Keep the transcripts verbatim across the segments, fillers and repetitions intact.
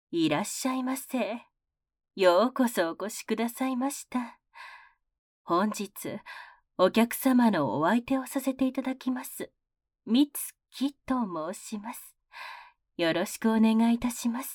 いらっしゃいませ。ようこそお越しくださいました。本日、お客様のお相手をさせていただきます。みつきと申します。よろしくお願いいたします。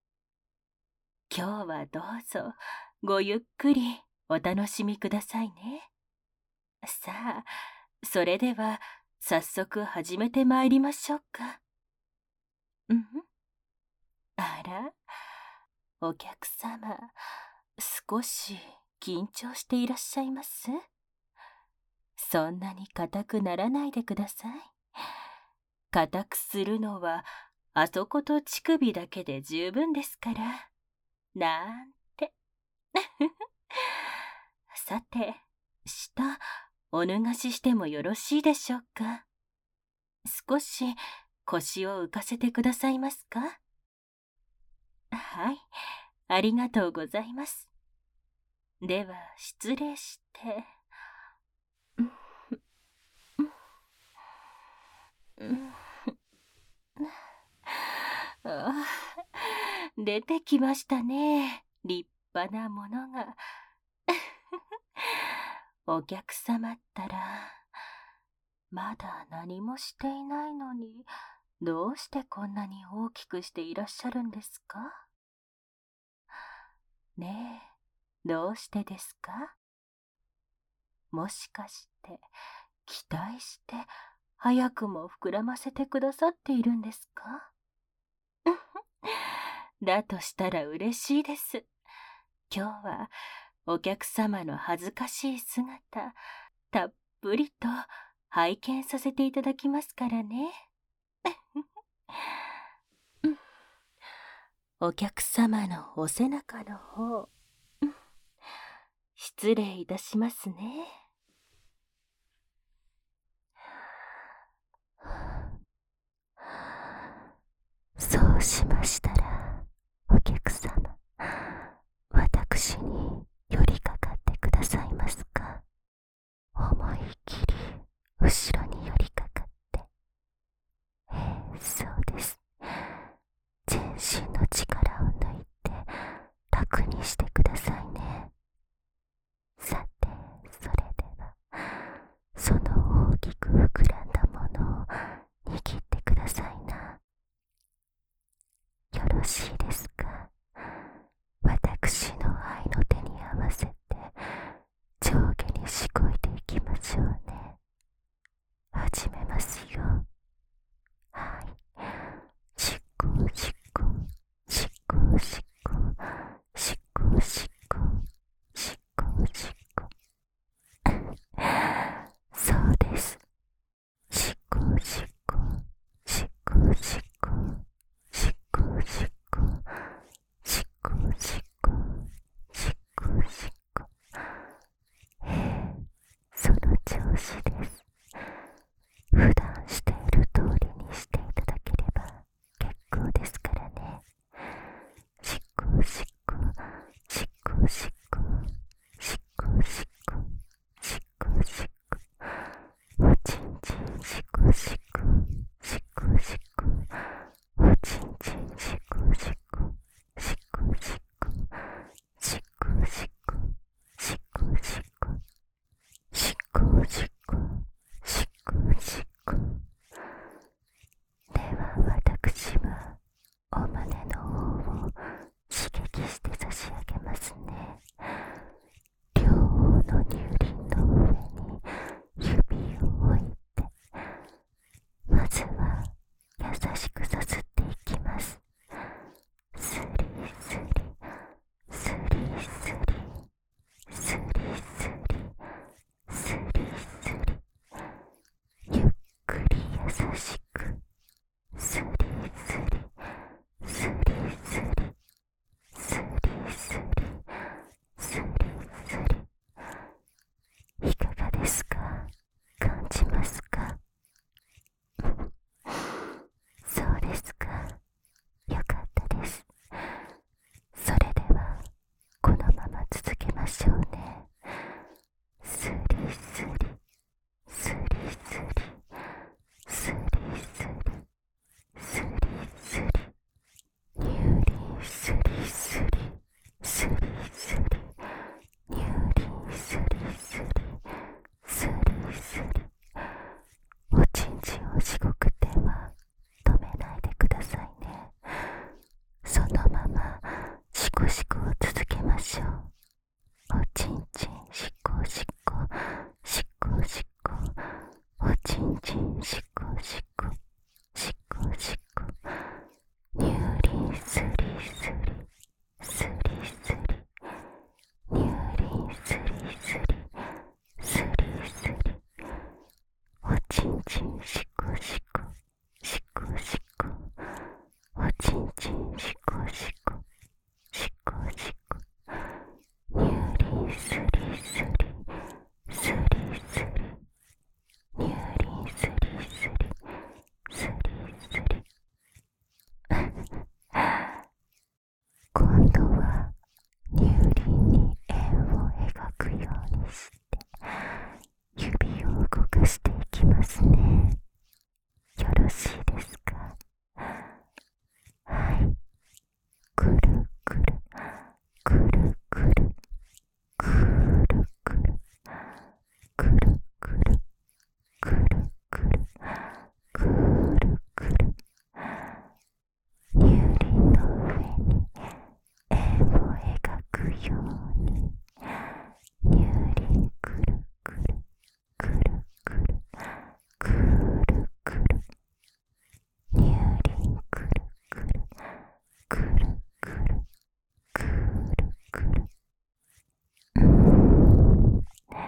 今日はどうぞ、ごゆっくりお楽しみくださいね。さあ、それでは、早速始めてまいりましょうか。うん？あら、お客様、少し緊張していらっしゃいます？そんなに硬くならないでください。硬くするのは、あそこと乳首だけで十分ですから。なんて。さて、下、お脱がししてもよろしいでしょうか。少し腰を浮かせてくださいますか。はい、ありがとうございます。では、失礼して。ああ、出てきましたね。立派なものが。お客様ったら、まだ何もしていないのに、どうしてこんなに大きくしていらっしゃるんですか？ねえ、どうしてですか？もしかして、期待して、早くも膨らませてくださっているんですか？だとしたら嬉しいです。今日は、お客様の恥ずかしい姿、たっぷりと拝見させていただきますからね。お客様のお背中の方、失礼いたしますね。そうしましたら、お客様、私に寄りかかってくださいますか。思い切り後ろに寄りかかって、ええ、そうです。全身の力を抜いて楽にしてくださいね。さて、それでは、その大きく膨らんだものを握ってくださいな。よろしいですか。私の愛の手に合わせて上下にしこいでいきましょうね。始めますよ。はい。しっこしっこしっこしっこしっこしっこしっこしっこそうです。しっこしっこしっこしっこしっこしっこコシコを続けましょう。おちんちんしっこしっこしっこしっこ、おちんちんしっこしっこしっこしっこ、乳輪スリスリスリスリ、乳輪スリスリスリスリ、おちんちんしっこしっこしっこしっこ、おちんちんしっこしっこしっこしっこ、乳輪スリスリスリスリ、乳輪スリスリスリスリ。今度は乳輪に円を描くようにして指を動かしていきますね。よろしいですか？はい。くるくるくるくるくるくるくるくるくるくるくるくる、乳輪の上に円を描くように、乳輪くるくるくるくるくるくる、乳輪くるくるくるくるくるくる。うーん、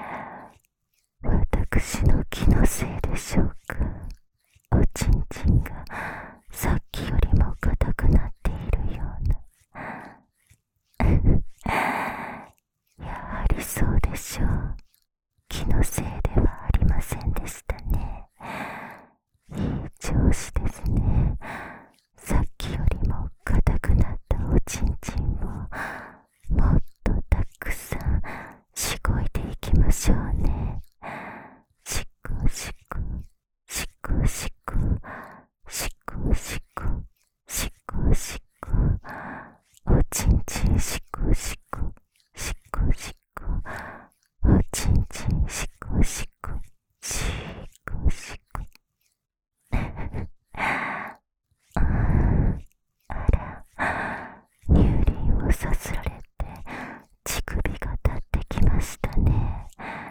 私の気のせいでしょうか。おちんちんがさっきよりも硬くなっているような。やはりそうでしょう。気のせいではありませんでしたね。いい調子ですね。さっきよりも硬くなったおちんちんをもっとたくさんしごいていきましょうね。しっこしっこしっこしっこしっこしっこしっこしっこ、おちんちんしっこしっこしっこしっこ、おちんちんしっこしっこしっこしっこ。あら、乳輪をさすられて乳首が立ってきましたね。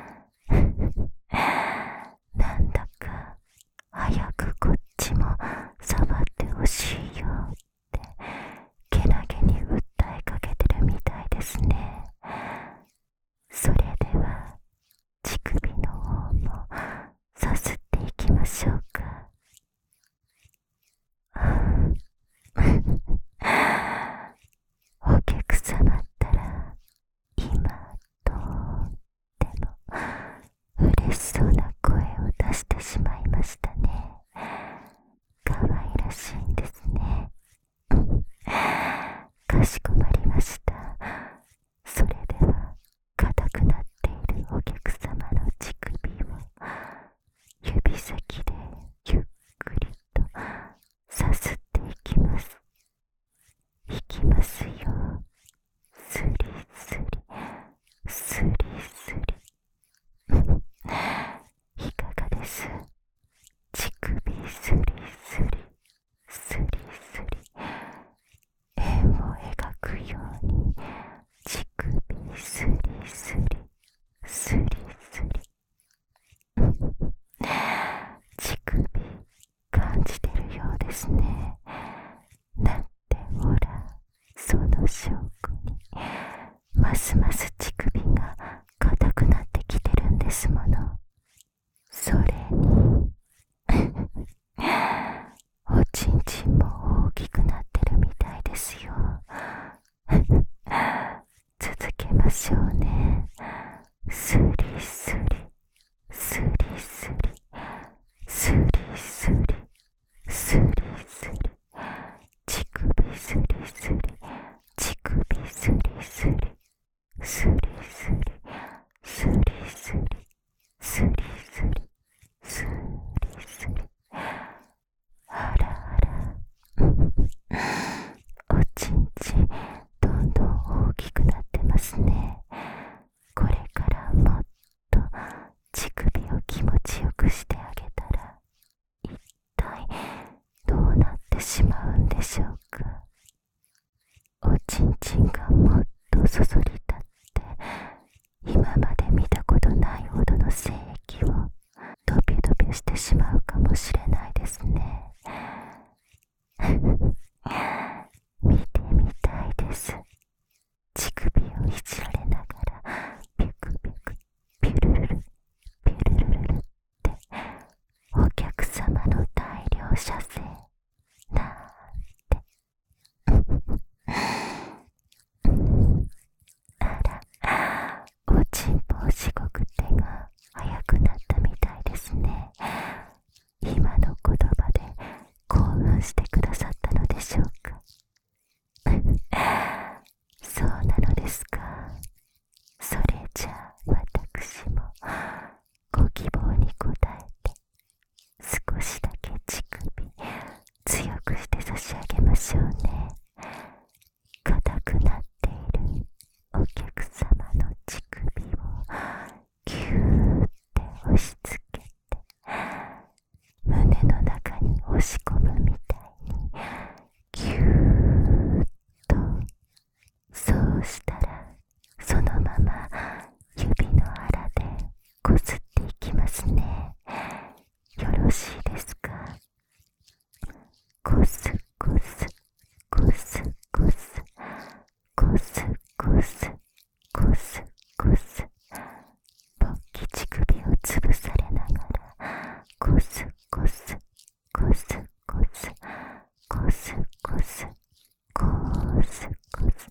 なんだか早くこっちも触ってほしいよってけなげに訴えかけてるみたいですね。それでは乳首の方もさすっていきましょうか。お客様ったら今とっても嬉しそうな声を出してしまいましたね。かわいらしいんですね。かしこまりました。それでは硬くなっているお客様の乳首を指先でゆっくりとさすっていきます。いきますよ。スリスリスリスリ。いかがです？乳首スリスリスリスリ、円を描くように乳首スリスリスリスリ。乳首感じてるようですね。だってほら、その証拠にますます乳首が硬くなってきてるんですもの。それにおちんちんも大きくなってるみたいですよ。続けましょうね。スリスリスリスリスリスリスリスリ、乳首スリスリ乳首スリスリスリスリスリスリスリスリスリスリ。あらあら、おち賃がもっとそそり立って今まで見たことないほどの精液をドピドピしてしまうかもしれないですね。見てみたいです。乳首をいじられながらピュクピュクピュルルルピュルルルルってお客様の大量射精なんてあら、おちんぽをしごく手が速くなったみたいですね。今の言葉で興奮してくださったのでしょうか。そうなのですか。それじゃあ私もご希望に応えて少しだけ乳首強くして差し上げましょうね。硬くなっているお客様の乳首をギューって押し付けて胸の中に押し込むみたいにギューッと。そうしたらそのまま指の腹でこすっていきますね。よろしいですか。こすこすこすこすこすこすこすこすポッキ乳首を潰されながらこすこすこすこすこすこすこすこす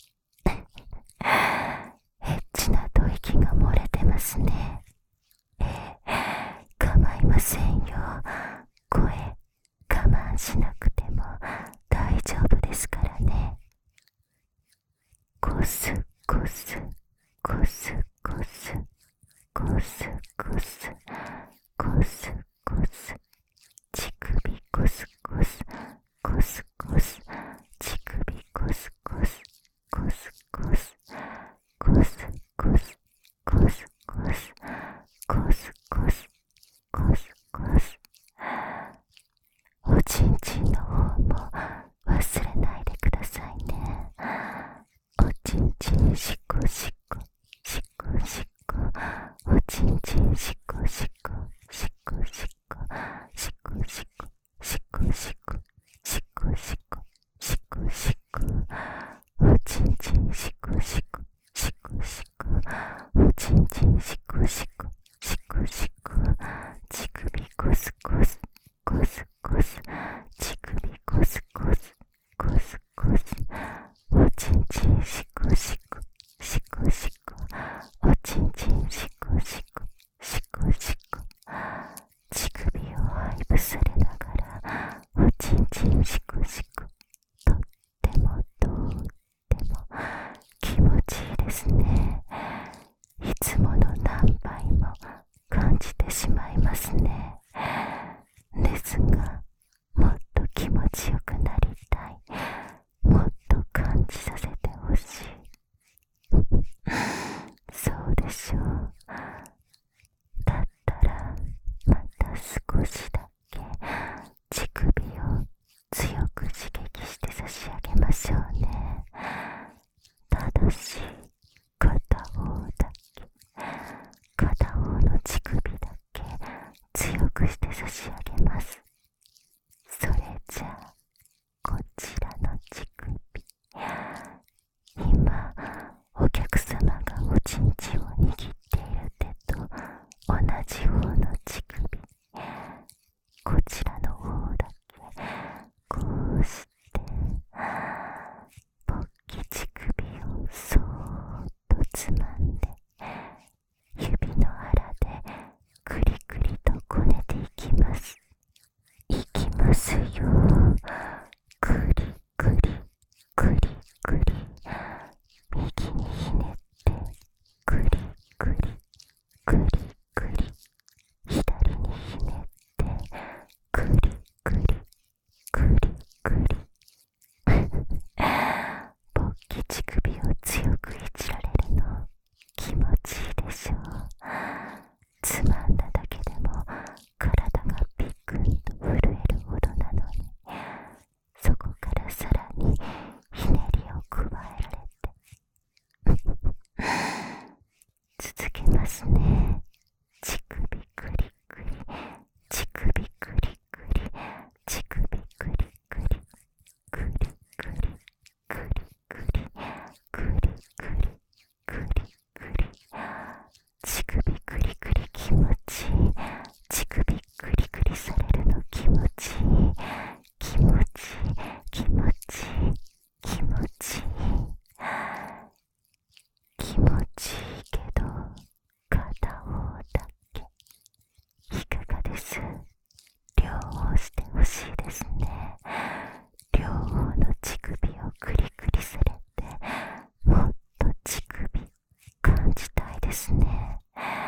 エッチな吐息が漏れてますね。ええ、構いませんよ。声我慢しなくても大丈夫ですからね。こすこすこすこすこすこすこすこす乳首こすこすこすこす乳首こすこすこすこすこすこすこすこすこすこすこすこす。おちんちんの方も忘れないでくださいね。おちんちんしこしこしこしこおちんちんしこしこしこしこしこしこしこしこしこしこしこしこおちんちんしこしこしこしこおちんちんしこしこしこしこ乳首コスコスコスコス乳首コスコスコスコスおちんちんしこしこしこしこおちんちんしこしこしこしこ乳首を配布されながらおちんちんしこしこ。とってもとっても気持ちいいですね。いつもの何倍も感じてしまいますね。ですがもっと気持ちよくなりたい。もっと感じさせてほしい。そうでしょう。だったらまた少しだけ乳首を強く刺激して差し上げましょうね。ただし片方だけ片方の乳首だけ強くして差し上げます。それじゃあこちらの乳首、今お客様がおちんちんを握っている手と同じ方の乳首、こちらの方だけこうしてポッキ乳首をそーっとつまんで指の腹でくりくりとこねていきます。いきますよ。くりくりくりくり右にひねってくりくりくりくり左にひねってくりくりくりくりポッキ乳首を強くいじられるの気持ちいいでしょう。つまんだだけでも体がピクンと震えるほどなのに、そこからさらにひねりを加えらりますね。乳首クリクリ、乳首クリクリ、乳首クリクリ、クリクリ、クリクリ、クリクリ、クリクリ、乳首クリクリ気持ちいい。乳首クリクリされるの気持ちいい。気持ちいい、気持ちいい、気持ちいい。気持ちいいけど片方だけいかがです？両方してほしいですね。両方の乳首をクリクリされて、もっと乳首感じたいですね。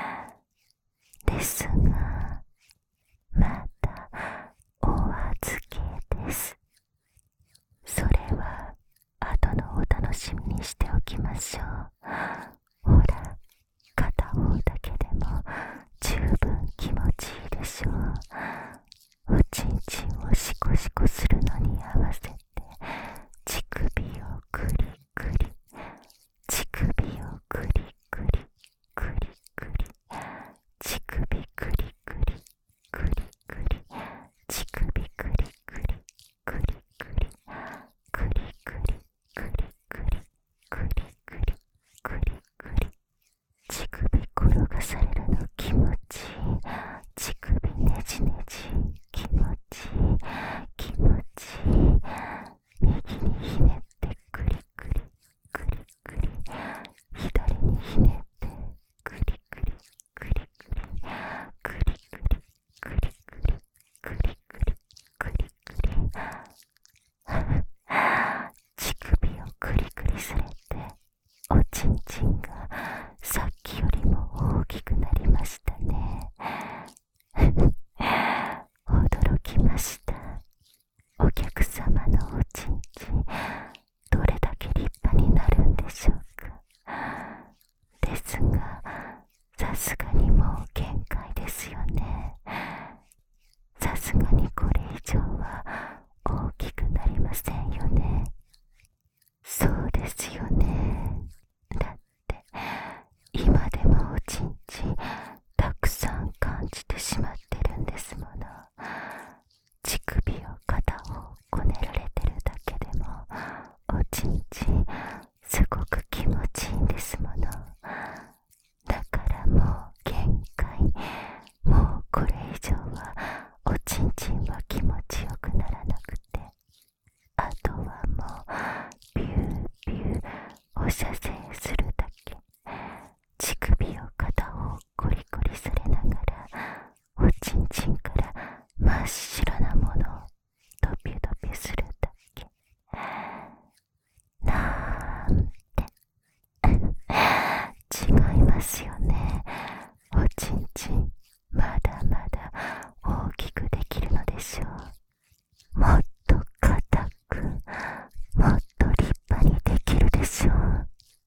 ですがまたお預けです。それは後のお楽しみにしておきましょう。ほら、片方だけでも十分気持ちいいでしょう。おちんちんをシコシコするのに合わせて乳首をクリクリ、乳首をクリクリ、クリクリ、乳首クリクリ、クリクリ、乳首クリクリ、クリクリ、クリクリ、クリクリ、クリクリ、クリクリ、乳首転がされるの気持ちいい。乳首ねじねじ気持ちいい、気持ちいい。右にひねってクリクリ、クリクリ、左にひねってクリクリ、クリクリ、クリクリ、クリクリ、クリクリ、クリクリ。乳首をクリクリされておちんちんがさっきよりも大きくなりましたね。驚きました。お客様のおちんちんどれだけ立派になるんでしょうか。ですがさすがにもう限界ですよね。さすがにこれ以上は大きくなりませんよね。そうですよね。だって今でもおちんちんたくさん感じてしまってるんですもの。乳首を片方こねられてるだけでもおちんちんすごく気持ちいいんですもの。だからもう限界、もうこれ以上はおちんちんは気持ちよくならなくて、あとはもうビュービューお射精するだけ。乳首を片方コリコリされながらおちんちんから真っ白なものをドピュドピュするだけ。なんて違いますよね。おちんちんまだまだ大きくできるのでしょう。もっと硬く、もっと立派にできるでしょう。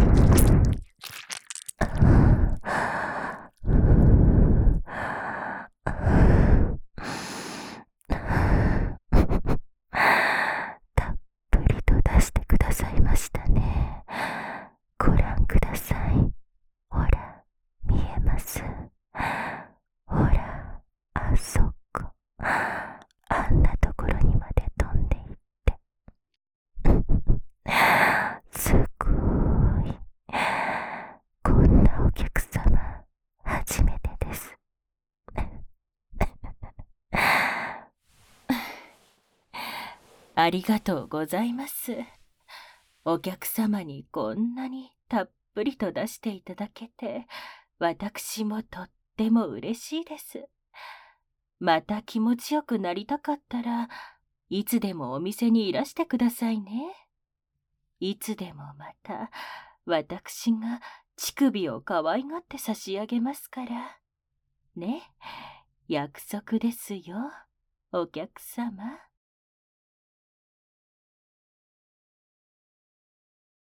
たっぷりと出してくださいましたね。ご覧ください。ほら、見えます。ほら、あそこ。あんなところにまで飛んでいって。すごい。こんなお客様、初めてです。 ありがとうございます。お客様にこんなにたっぷりと出していただけて、私もとっても嬉しいです。また気持ちよくなりたかったらいつでもお店にいらしてくださいね。いつでもまた私が乳首を可愛がって差し上げますから。ね、約束ですよ、お客様。